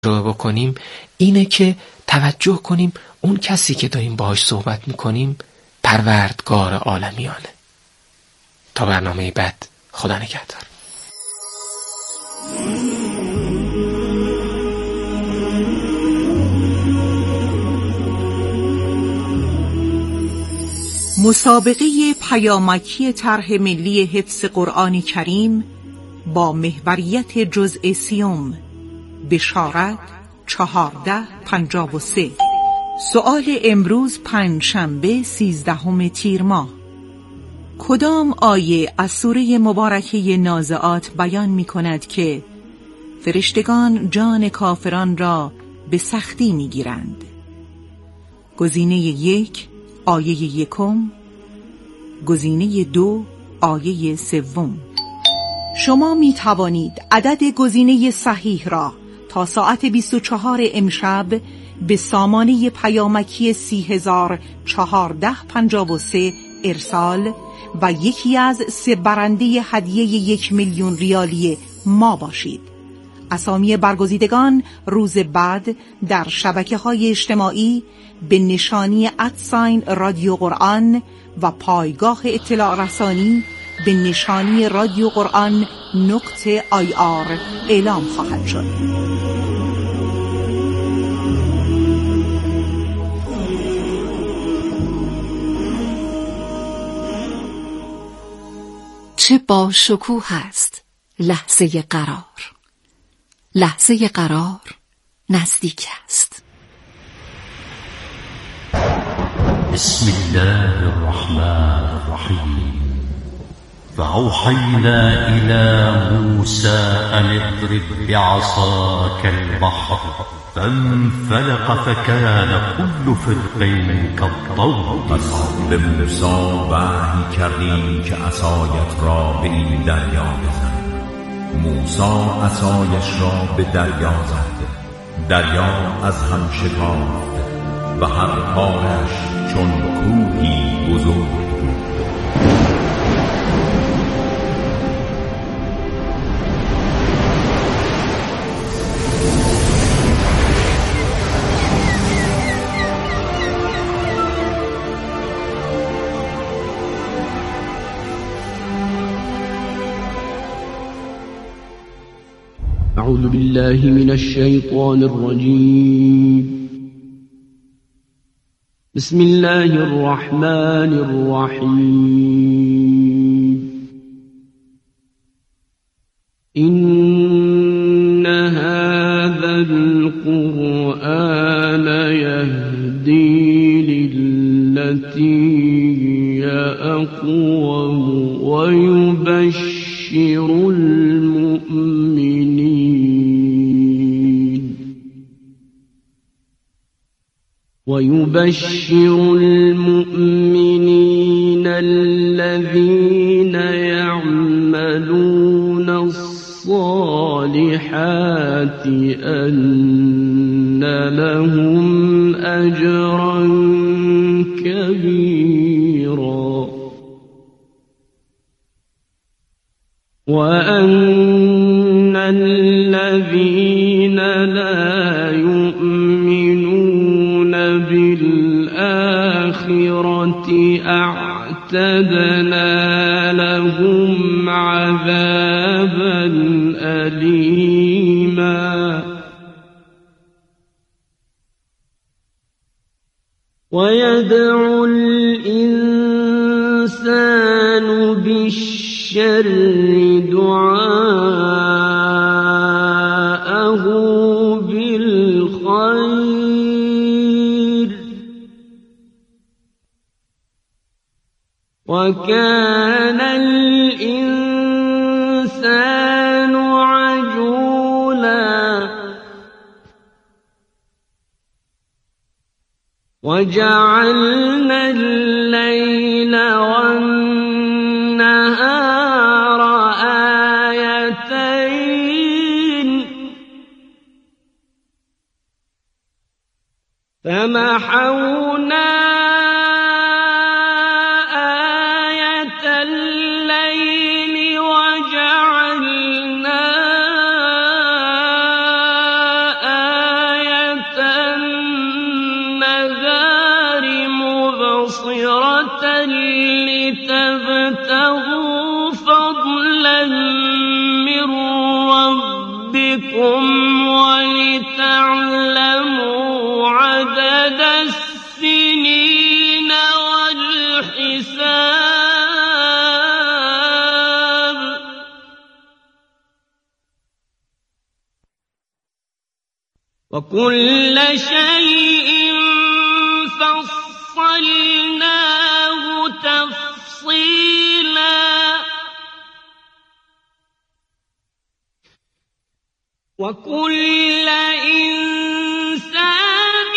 تجربه بکنیم اینه که توجه کنیم اون کسی که داریم باهاش صحبت میکنیم پروردگار عالمیانه. تا برنامه بعد، خدا نگهدار. مسابقه پیامکی طرح ملی حفظ قرآن کریم با محوریت جزء 30 بشارت 1453. سؤال امروز پنجشنبه 13 تیر ماه. کدام آیه از سوره مبارکه نازعات بیان می کند که فرشتگان جان کافران را به سختی می گیرند؟ گزینه 1 آیه 1، گزینه 2 آیه 3. شما می توانید عدد گزینه صحیح را تا ساعت 24 امشب به سامانه پیامکی 30453 ارسال و یکی از 3 برنده هدیه 1,000,000 ریالی ما باشید. اسامی برگزیدگان روز بعد در شبکه‌های اجتماعی به نشانی رادیو قرآن و پایگاه اطلاع رسانی به نشانی رادیو قرآن .ir اعلام خواهد شد. چه با شکوه است لحظه قرار. لحظه قرار نزدیک است. بسم الله الرحمن الرحیم. فأوحينا إلى موسى أن اضرب بعصاك البحر فانفلق فكان كل فرقين كالطود. به موسی وحی کردیم که عصایت را به این دریا بزن. موسی عصایش را به دریا زد، دریا از هم شکافت و هر پارش چون کوهی بزرگ. أعوذ بالله من الشيطان الرجيم. بسم الله الرحمن الرحيم. إن هذا القرآن يهدي للتي هي أقوم ويبشر المؤمنين الذين يعملون الصالحات أن لهم أجرا كبيرا وأن الذين لا يؤمنون بالآخرة أعتدنا لهم عذابا أليما ويدعو الإنسان بالشر دعاءه بالخير وكان الإنسان عجولا وجعلنا الليل والنهار آيتين فمحونا آية الليل وجعلنا وكل شيء فصلناه تفصيلا وكل إنسان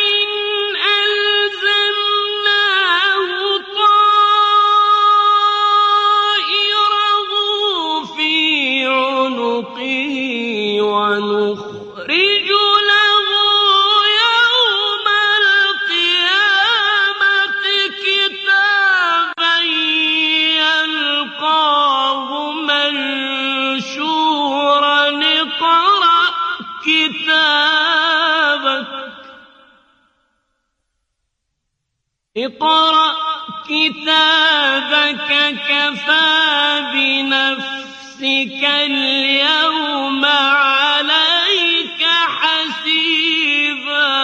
ألزمناه طائره في عنقه ونخرج له يوم القيامة كتابا يلقاه منشورا اقرأ كتابك كفى بنفسك اليوم عليك حسيبا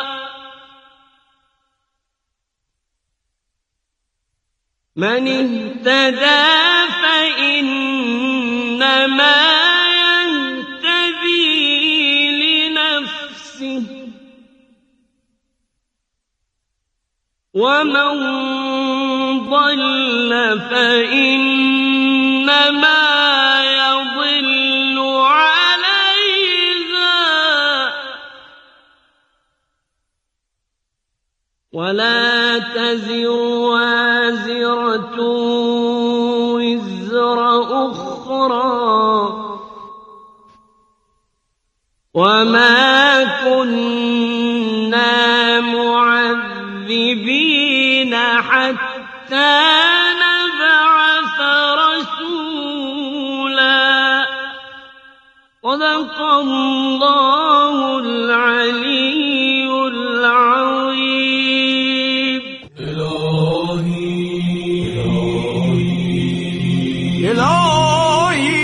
من اهتدى فإنما يهتدي لنفسه ومن ضل فإنما يضل عليها ولا تزر وازرة وزر أخرى وما كنا معذبين حتى نبعث رسولا صدق الله العلي العظيم. الهی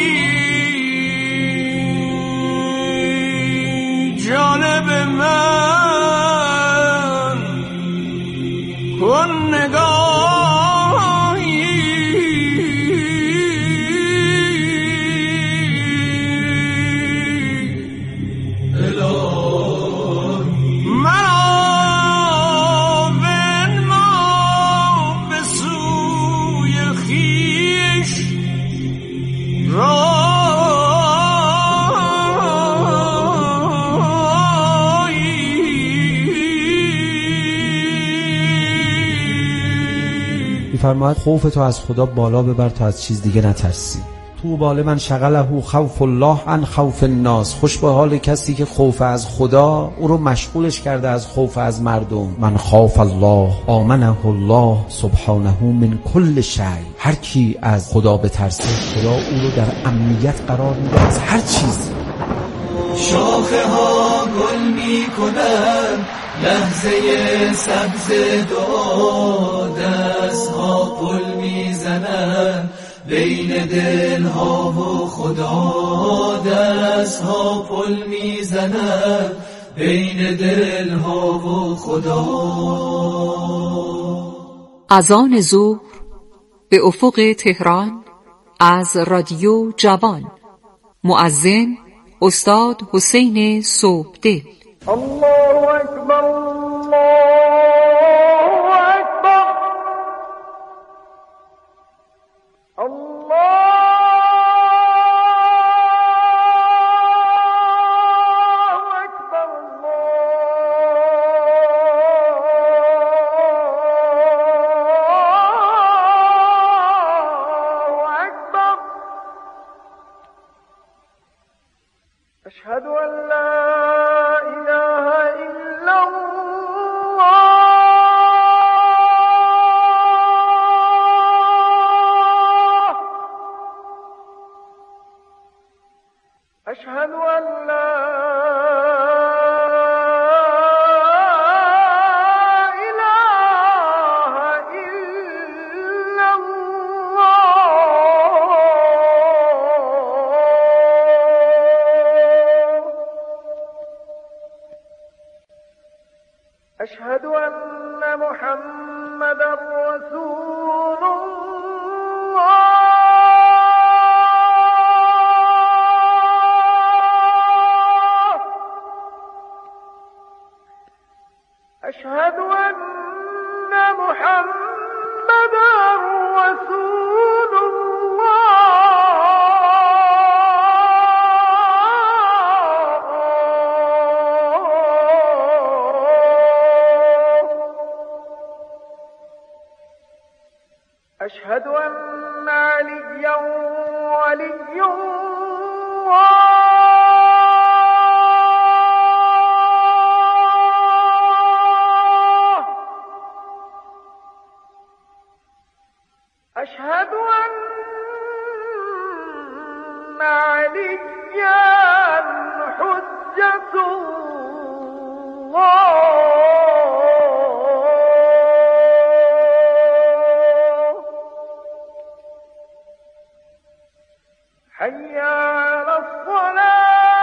جانب من کن نگاهی مرا بنما به سوی خویش می‌فرماید خوف تو از خدا بالا ببر تا از چیز دیگه نترسی. تو باله من شغله خوف الله عن خوف الناس. خوش به حال کسی که خوف از خدا او رو مشغولش کرده از خوف از مردم. من خاف الله آمنه الله سبحانه من کل شیء. هر کی از خدا بترسه خدا او رو در امنیت قرار میده از هر چیز. شاخه ها گل می کنن لحظه سبز دعا دست ها پل می زنن بین دل ها و خدا دست ها پل می زنن بین دل ها و خدا. اذان ظهر به افق تهران از رادیو جوان. مؤذن استاد حسین صبحدل. الله اکبر الله اکبر الله اکبر الله اکبر. اشهد ان لا اله الا الله اشهد ان لا اله الا الله اشهد ان محمدا رسول الله أشهد أن محمدا رسول الله. أشهد أن عليا ولي الله. أشهد أن عليا حجة الله. حي على الصلاة.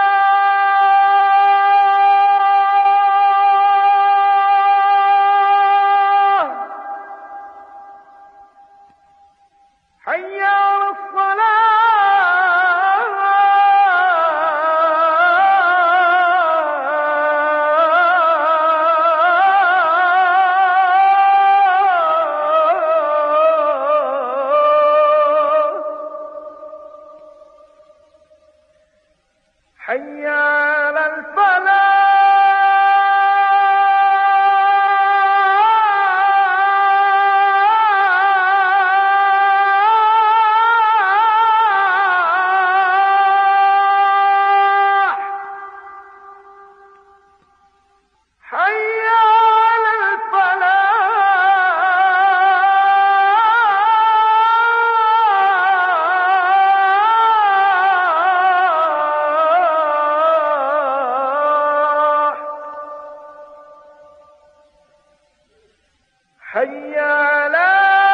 حي على الصلاة. حي على الفلاح. حي على الفلاح. حي على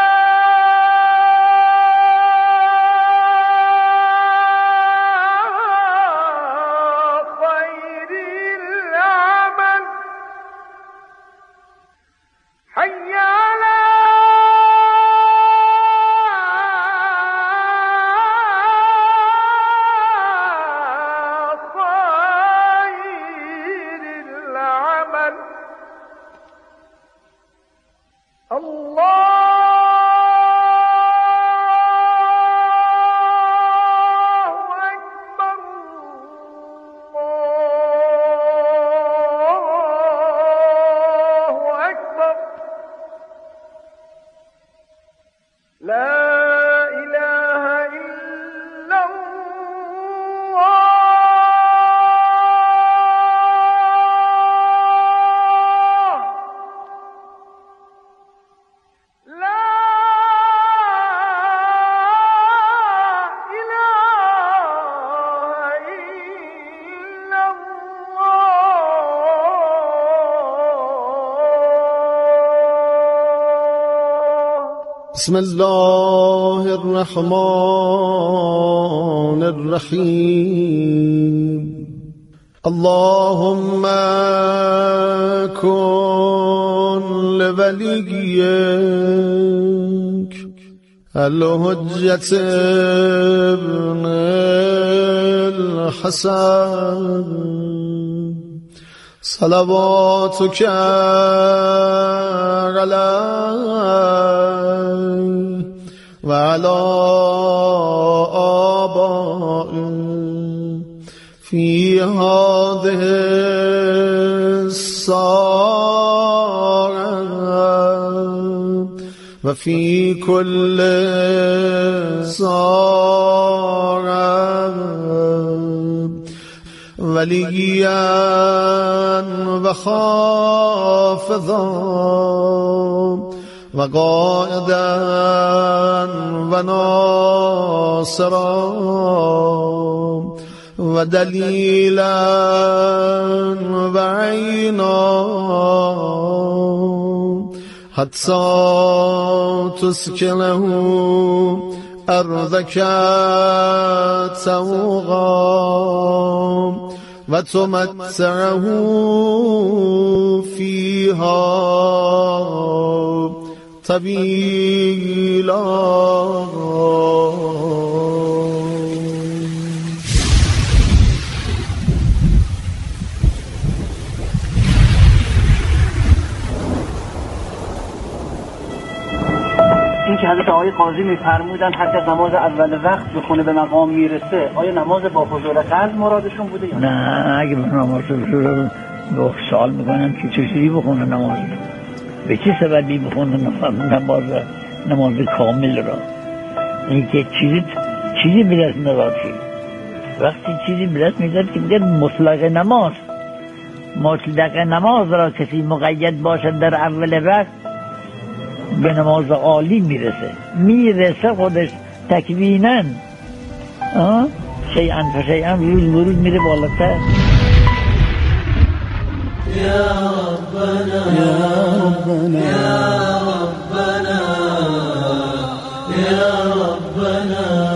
خير العمل. حي على خير العمل. الله أكبر. الله أكبر. لا إله إلا الله. لا إله إلا الله. بسم الله الرحمن الرحيم. اللهم كن لوليك الحجة ابن الحسن صلواتك عليه وعلى آبائه في هذه الساعة وفي كل ساعة وليا وخافضا وقائدا وناصرا ودليلا وعينا حتى تسكنه أرضك سوغا وتمتعه فيها طويلا. همین که حضرت آقای قاضی میفرمودن هر کس نماز اول وقت بخونه به مقام میرسه، آیا نماز با حضور قلب مرادشون بوده یا نه؟ اگه به نماز حضور به سوال میکنن که چجوری بخونه نماز، به چه سببی بخونه نماز کامل را؟ این که چیزی به دست نداد. وقتی چیزی به دست میداد که میگه مطلق نماز را کسی مقید باشد در اول وقت به نماز عالی میرسه خودش تکویناً، شیئا فشیئا روز ورود میره بالاتر. یا ربنا یا ربنا یا ربنا.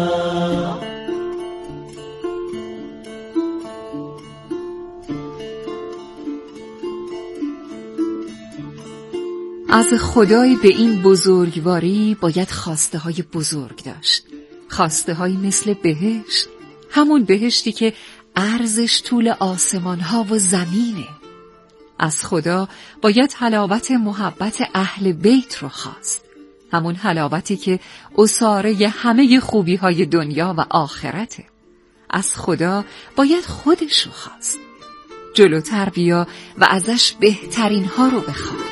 از خدای به این بزرگواری باید خواسته های بزرگ داشت، خواسته های مثل بهشت، همون بهشتی که عرضش طول آسمان ها و زمینه. از خدا باید حلاوت محبت اهل بیت رو خواست، همون حلاوتی که اساره همه خوبی های دنیا و آخرته. از خدا باید خودش رو خواست، جلوتر بیا و ازش بهترین ها رو بخواه.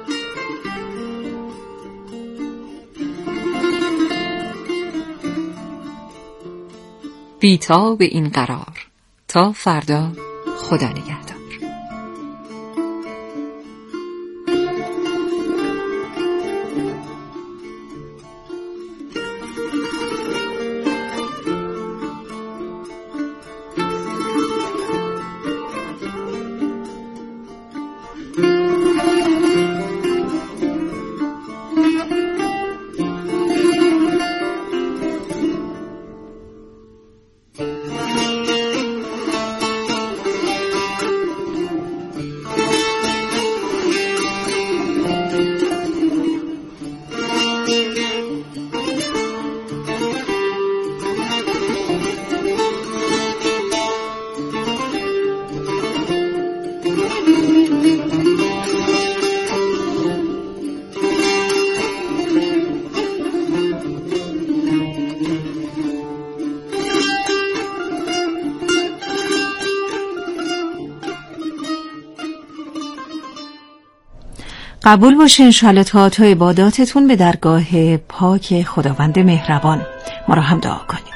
بیتا به این قرار تا فردا. خدا نگهدار. قبول باشه انشاءالله طاعات و عباداتتون به درگاه پاک خداوند مهربان. ما را هم دعا کنید.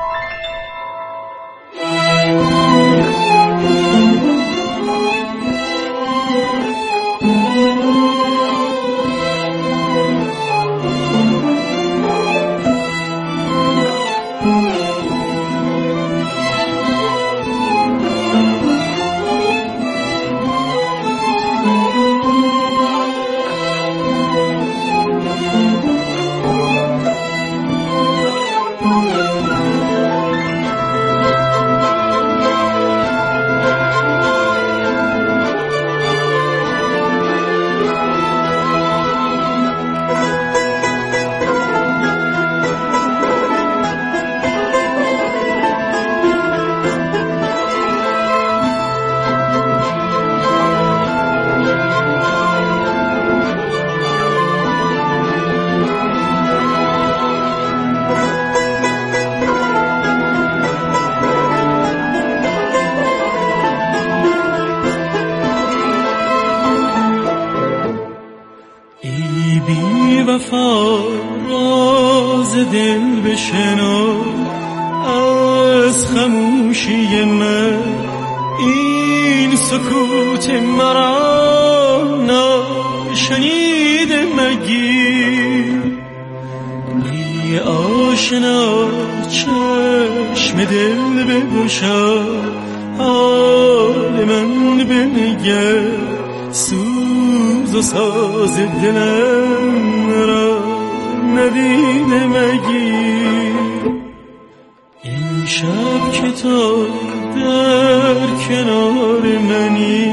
وفا راز دل بشنو از خموشی من، این سکوت مرا ناشنیده مگیر. ای آشنا چشم دل بگشا، حال من بنگر، سوز و ساز دلم را ندیده مگیر. این شب که تو در کنار منی،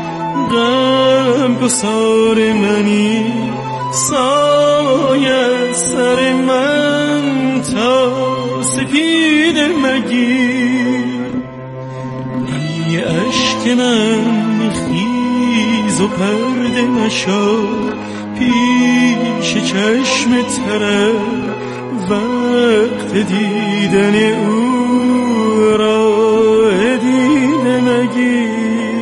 غم گسار منی، سایه سر من تا سپید مگیر. ای اشک من خیز و پرده مشو، پیش چشم تره وقت دیدن او را دیده مگی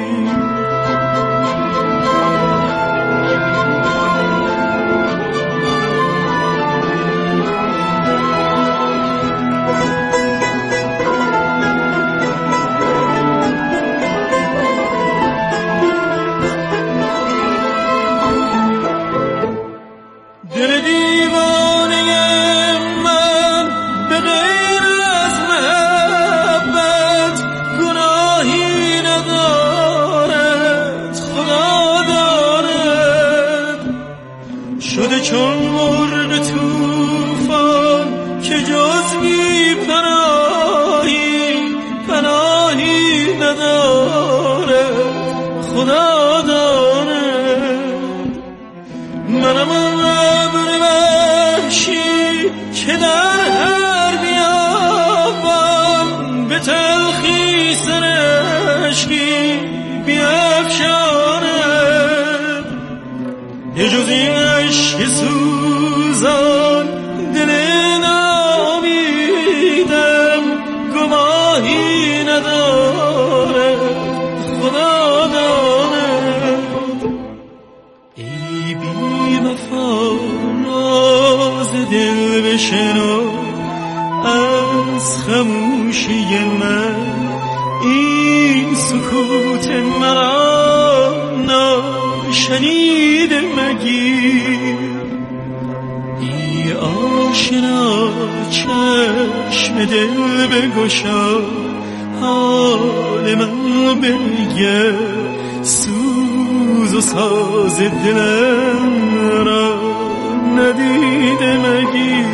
چون مرغ طوفان که جز بی پناهی نداره خدا داره منم ابر وحشی که در هر بیابان به تلخی سرشکی بیفشاره یه جز این عشق سوزان دل نامیدم گواهی نداره خدا داره ای بی وفا راز دل بشنو از خموشی من این سکوت مرا ناشنید مگیر ای آشنا چشم دل بگشا حال من بگه سوز و ساز دلم را ندیده مگیر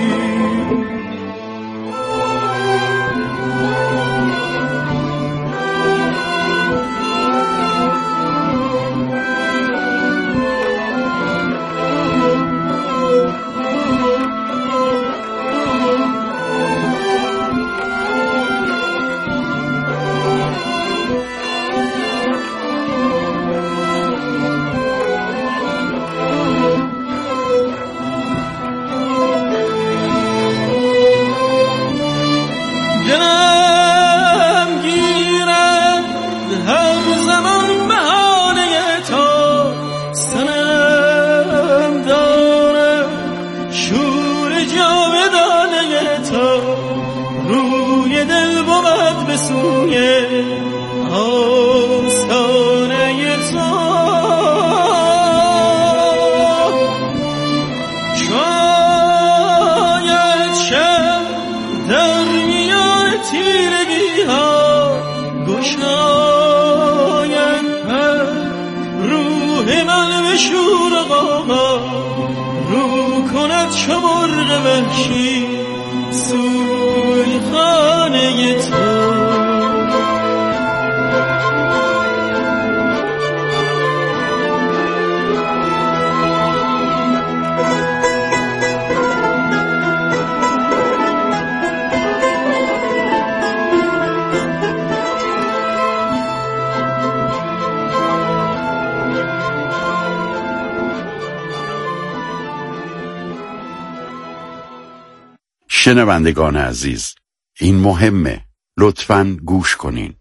شنوندگان عزیز، این مهمه، لطفاً گوش کنین.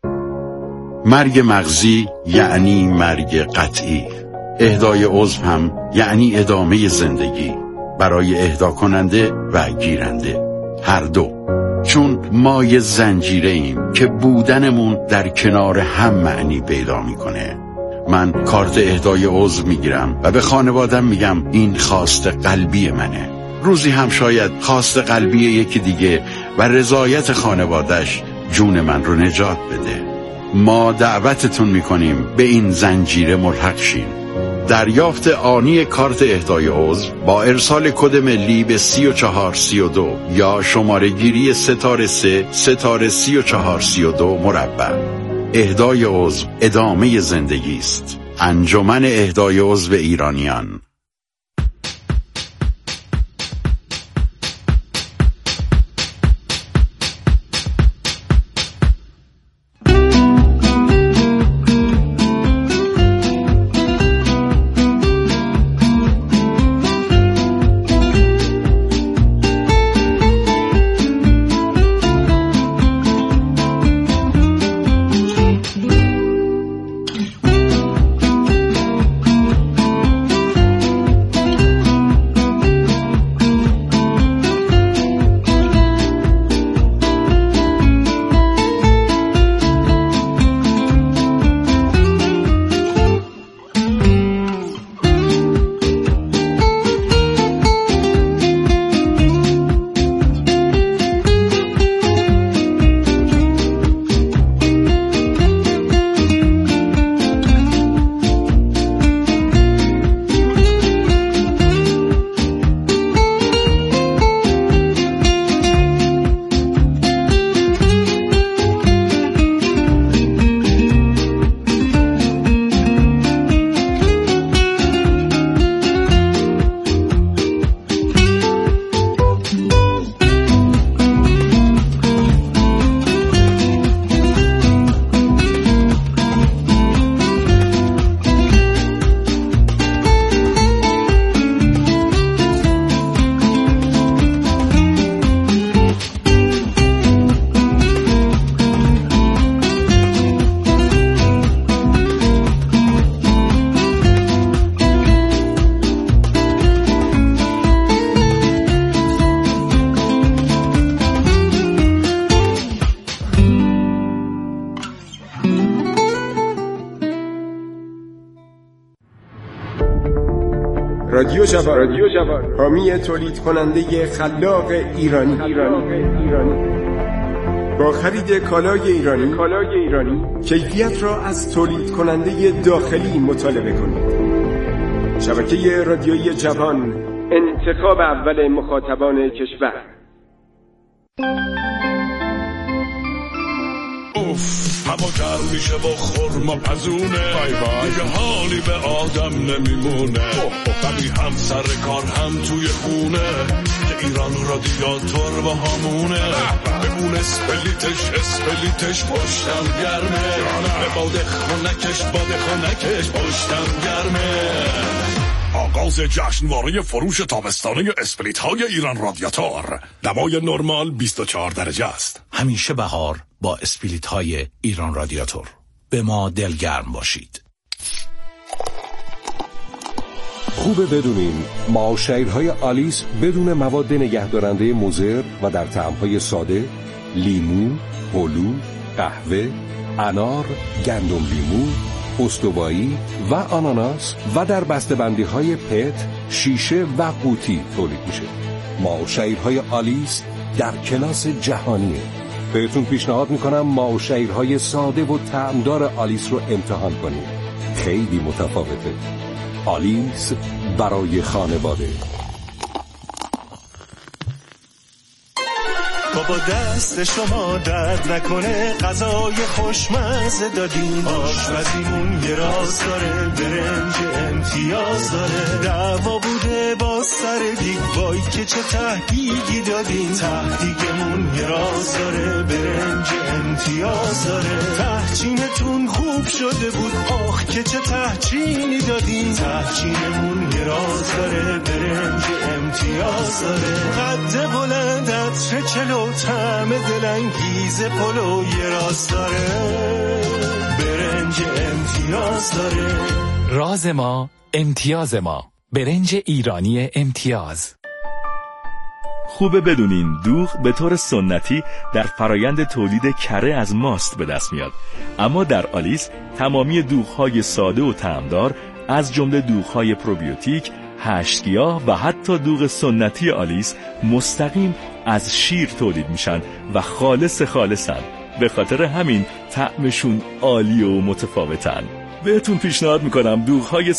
مرگ مغزی یعنی مرگ قطعی. اهدای عضو هم یعنی ادامه زندگی برای اهدا کننده و گیرنده، هر دو. چون ما یه زنجیره ایم که بودنمون در کنار هم معنی پیدا میکنه. من کارت اهدای عضو میگیرم و به خانوادم میگم این خواست قلبی منه. روزی هم شاید خواست قلبی یکی دیگه و رضایت خانوادش جون من رو نجات بده. ما دعوتتون میکنیم به این زنجیره ملحق شین. دریافت آنی کارت اهدای عضو با ارسال کد ملی به 3432 یا شماره گیری ستاره 3432 مربع. اهدای عضو ادامه زندگی است. انجمن اهدای عضو ایرانیان. رادیو جوان، حامی تولید کننده خلاق ایرانی. با خرید کالای ایرانی کیفیت را از تولید کننده داخلی مطالبه کنید. شبکه رادیویی جوان، انتخاب اول مخاطبان کشور. هوا گرم میشه با خورما پزونه، دیگه حالی به آدم نمیمونه. ولی هم سر کار هم توی خونه، که ایران رادیاتور با همونه. بمون اسپلیتش پشتم گرمه، به باد خونکش پشتم گرمه. آغاز جشنواره فروش تابستانه اسپلیت های ایران رادیاتور. دمای نرمال 24 درجه است. همیشه بهار با اسپلیت های ایران رادیاتور. به ما دلگرم باشید. خوبه بدونین معاشرهای آلیس بدون مواد نگهدارنده مضر و در طعم‌های ساده، لیمو، هلو، قهوه، انار، گندم لیمو، استوایی و آناناس و در بسته‌بندی‌های پت، شیشه و قوطی تولید میشه. معاشرهای آلیس در کلاس جهانیه. بهتون پیشنهاد میکنم معاشرهای ساده و طعمدار آلیس رو امتحان کنید. خیلی متفاوته. آلیس برای خانواده. بابا دست شما درد نکنه، غذای خوشمزه دادین، آشپزیمون یه راز داره، برنج امتیاز داره. دعوا بوده با سر دیگ، وای که چه تهدیگی دادین، تهدیگمون یه راز داره، برنج امتیاز داره. تهچینتون خوب شده بود، آخ که چه تهچینی دادین، تهچینمون یه راز داره، برنج امتیاز داره. قد بلند عطر چلو، طعم دلانگیز پلو یه راز داره، برنج امتیاز داره. راز ما امتیاز ما، برنج ایرانی امتیاز. خوبه بدونین دوغ به طور سنتی در فرایند تولید کره از ماست به دست میاد، اما در آلیس تمامی دوغ‌های ساده و طعمدار از جمله دوغ‌های پروبیوتیک، هشتگیاه و حتی دوغ سنتی آلیس مستقیم از شیر تولید میشن و خالصن. به خاطر همین طعمشون عالی و متفاوتن. بهتون پیشنهاد میکنم دوغ‌های